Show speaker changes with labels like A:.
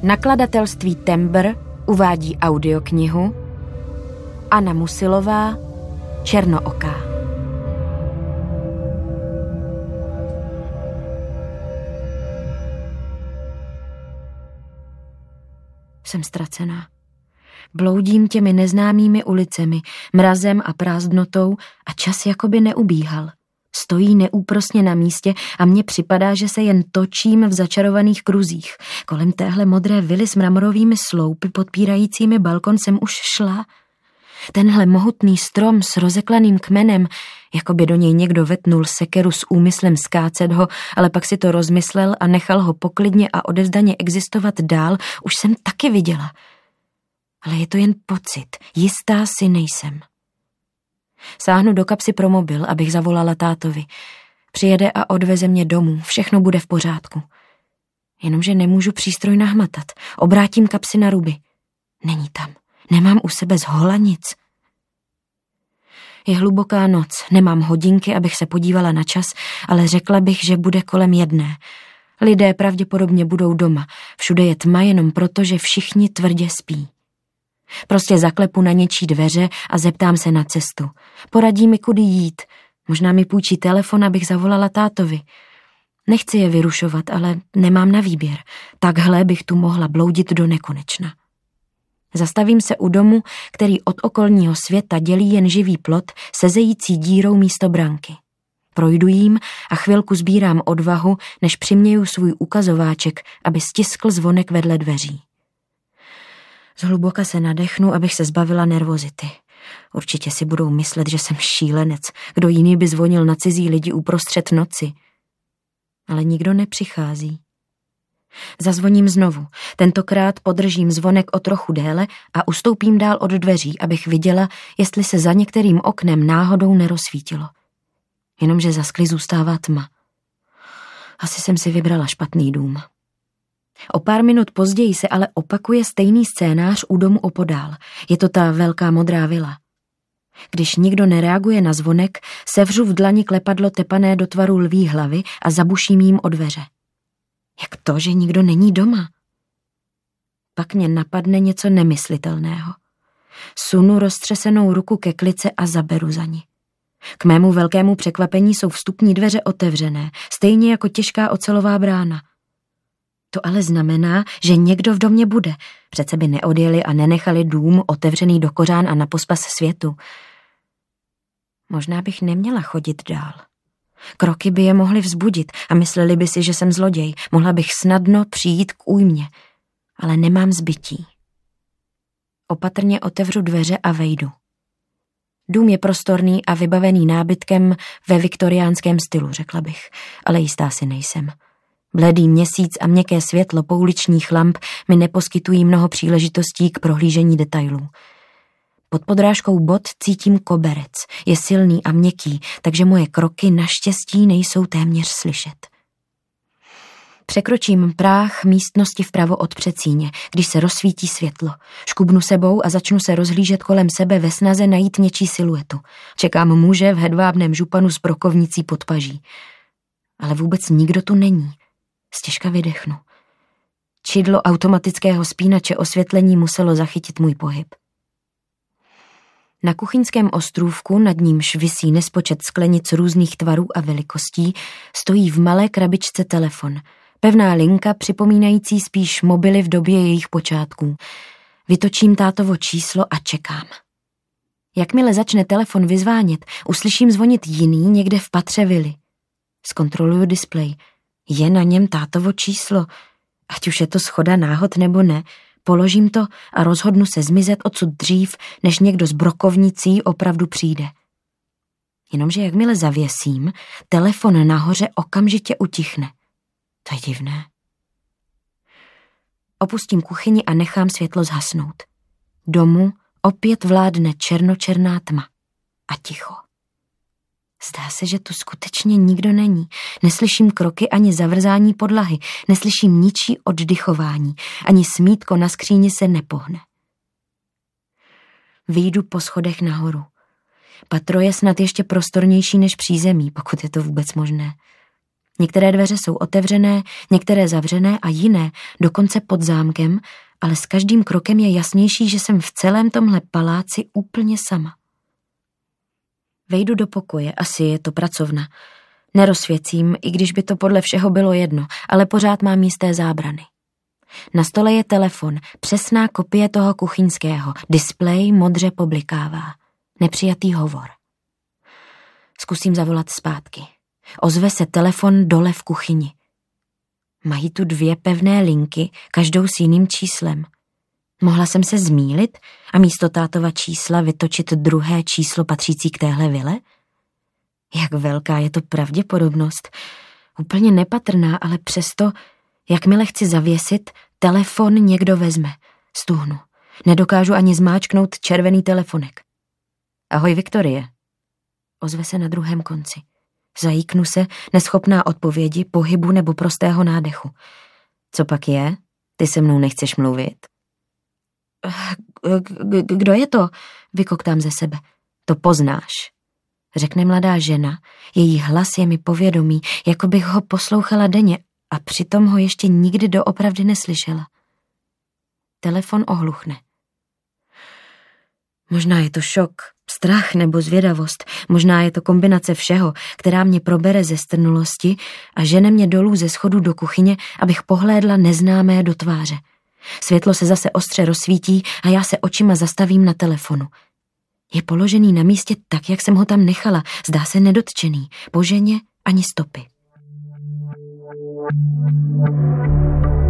A: Nakladatelství Tembr uvádí audioknihu Anna Musilová Černooká. Jsem ztracená. Bloudím těmi neznámými ulicemi, mrazem a prázdnotou a čas jakoby neubíhal. Stojí neúprosně na místě a mně připadá, že se jen točím v začarovaných kruzích. Kolem téhle modré vily s mramorovými sloupy podpírajícími balkon jsem už šla. Tenhle mohutný strom s rozeklaným kmenem, jako by do něj někdo vetnul sekeru s úmyslem skácet ho, ale pak si to rozmyslel a nechal ho poklidně a odevzdaně existovat dál, už jsem taky viděla. Ale je to jen pocit, jistá si nejsem. Sáhnu do kapsy pro mobil, abych zavolala tátovi. Přijede a odveze mě domů, všechno bude v pořádku. Jenomže nemůžu přístroj nahmatat, obrátím kapsy na ruby. Není tam, nemám u sebe zhola nic. Je hluboká noc, nemám hodinky, abych se podívala na čas, ale řekla bych, že bude kolem 1. Lidé pravděpodobně budou doma, všude je tma jenom proto, že všichni tvrdě spí. Prostě zaklepu na něčí dveře a zeptám se na cestu. Poradí mi, kudy jít. Možná mi půjčí telefon, abych zavolala tátovi. Nechci je vyrušovat, ale nemám na výběr. Takhle bych tu mohla bloudit do nekonečna. Zastavím se u domu, který od okolního světa dělí jen živý plot, sezející dírou místo branky. Projdu jím a chvilku sbírám odvahu, než přiměju svůj ukazováček, aby stiskl zvonek vedle dveří. Zhluboka se nadechnu, abych se zbavila nervozity. Určitě si budou myslet, že jsem šílenec. Kdo jiný by zvonil na cizí lidi uprostřed noci. Ale nikdo nepřichází. Zazvoním znovu. Tentokrát podržím zvonek o trochu déle a ustoupím dál od dveří, abych viděla, jestli se za některým oknem náhodou nerozsvítilo. Jenomže za skly zůstává tma. Asi jsem si vybrala špatný dům. O pár minut později se ale opakuje stejný scénář u domu opodál. Je to ta velká modrá vila. Když nikdo nereaguje na zvonek, sevřu v dlani klepadlo tepané do tvaru lví hlavy a zabuším jím o dveře. Jak to, že nikdo není doma? Pak mě napadne něco nemyslitelného. Sunu roztřesenou ruku ke klice a zaberu za ní. K mému velkému překvapení jsou vstupní dveře otevřené, stejně jako těžká ocelová brána. To ale znamená, že někdo v domě bude. Přece by neodjeli a nenechali dům otevřený do kořán a na pospas světu. Možná bych neměla chodit dál. Kroky by je mohly vzbudit a mysleli by si, že jsem zloděj. Mohla bych snadno přijít k újmě, ale nemám zbytí. Opatrně otevřu dveře a vejdu. Dům je prostorný a vybavený nábytkem ve viktoriánském stylu, řekla bych, ale jistá si nejsem. Bledý měsíc a měkké světlo pouličních lamp mi neposkytují mnoho příležitostí k prohlížení detailů. Pod podrážkou bot cítím koberec, je silný a měkký, takže moje kroky naštěstí nejsou téměř slyšet. Překročím práh místnosti vpravo od předsíně, když se rozsvítí světlo. Škubnu sebou a začnu se rozhlížet kolem sebe ve snaze najít něčí siluetu. Čekám muže v hedvábném županu s brokovnicí pod paží. Ale vůbec nikdo tu není. Stěžka vydechnu. Čidlo automatického spínače osvětlení muselo zachytit můj pohyb. Na kuchyňském ostrůvku, nad nímž visí nespočet sklenic různých tvarů a velikostí, stojí v malé krabičce telefon. Pevná linka připomínající spíš mobily v době jejich počátků. Vytočím tátovo číslo a čekám. Jakmile začne telefon vyzvánět, uslyším zvonit jiný někde v patře vily. Zkontroluju displej. Je na něm tátovo číslo. Ať už je to shoda náhod nebo ne, položím to a rozhodnu se zmizet odsud dřív, než někdo s brokovnicí opravdu přijde. Jenomže jakmile zavěsím, telefon nahoře okamžitě utichne. To je divné. Opustím kuchyni a nechám světlo zhasnout. Domu opět vládne černočerná tma a ticho. Zdá se, že tu skutečně nikdo není. Neslyším kroky ani zavrzání podlahy, neslyším ničí oddychování, ani smítko na skříni se nepohne. Vyjdu po schodech nahoru. Patro je snad ještě prostornější než přízemí, pokud je to vůbec možné. Některé dveře jsou otevřené, některé zavřené a jiné dokonce pod zámkem, ale s každým krokem je jasnější, že jsem v celém tomhle paláci úplně sama. Vejdu do pokoje, asi je to pracovna. Nerozsvěcím, i když by to podle všeho bylo jedno, ale pořád mám jisté zábrany. Na stole je telefon, přesná kopie toho kuchyňského. Displej modře poblikává. Nepřijatý hovor. Zkusím zavolat zpátky. Ozve se telefon dole v kuchyni. Mají tu 2 pevné linky, každou s jiným číslem. Mohla jsem se zmýlit a místo tátova čísla vytočit druhé číslo patřící k téhle vile? Jak velká je to pravděpodobnost? Úplně nepatrná, ale přesto, jakmile chci zavěsit, telefon někdo vezme. Stuhnu. Nedokážu ani zmáčknout červený telefonek. Ahoj, Viktorie. Ozve se na druhém konci. Zajíknu se, neschopná odpovědi, pohybu nebo prostého nádechu. Co pak je? Ty se mnou nechceš mluvit? Kdo je to? Vykoktám ze sebe. To poznáš, řekne mladá žena. Její hlas je mi povědomý, jako bych ho poslouchala denně a přitom ho ještě nikdy doopravdy neslyšela. Telefon ohluchne. Možná je to šok, strach nebo zvědavost, možná je to kombinace všeho, která mě probere ze strnulosti a žene mě dolů ze schodu do kuchyně, abych pohlédla neznámé do tváře. Světlo se zase ostře rozsvítí a já se očima zastavím na telefonu. Je položený na místě tak, jak jsem ho tam nechala, zdá se nedotčený, po ženě ani stopy.